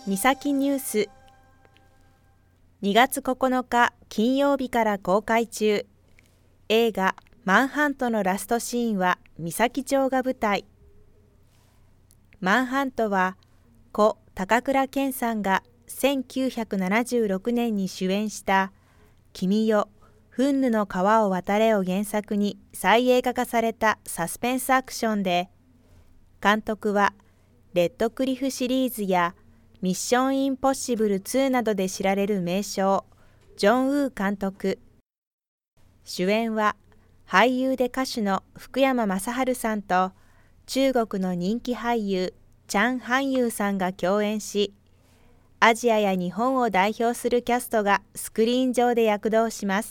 三崎ニュース2月9日金曜日から公開中。映画マンハントのラストシーンは三崎町が舞台。マンハントは故高倉健さんが1976年に主演した君よ憤怒の川を渡れを原作に再映画化されたサスペンスアクションで、監督はレッドクリフシリーズやミッションインポッシブル2などで知られる名将ジョン・ウー監督。主演は俳優で歌手の福山雅治さんと中国の人気俳優チャン・ハンユーさんが共演し、アジアや日本を代表するキャストがスクリーン上で躍動します。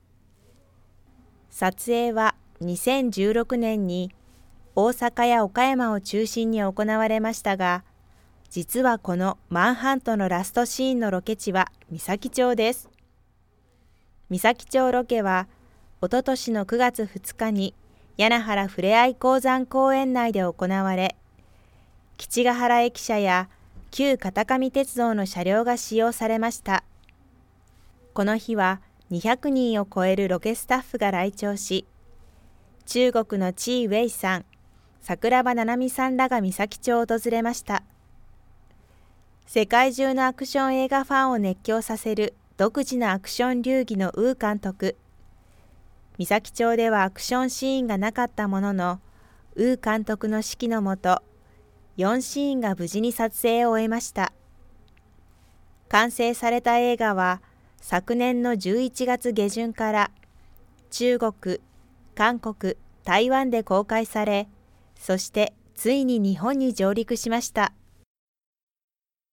撮影は2016年に大阪や岡山を中心に行われましたが、実はこのマンハントのラストシーンのロケ地は三崎町です。三崎町ロケはおととしの9月2日に柳原ふれあい鉱山公園内で行われ、基地ヶ原駅舎や旧片上鉄道の車両が使用されました。この日は200人を超えるロケスタッフが来庁し、中国のチー・ウェイさん、桜庭ななみさんらが三崎町を訪れました。世界中のアクション映画ファンを熱狂させる独自のアクション流儀のウー監督。三崎町ではアクションシーンがなかったものの、ウー監督の指揮のもと、4シーンが無事に撮影を終えました。完成された映画は、昨年の11月下旬から中国、韓国、台湾で公開され、そしてついに日本に上陸しました。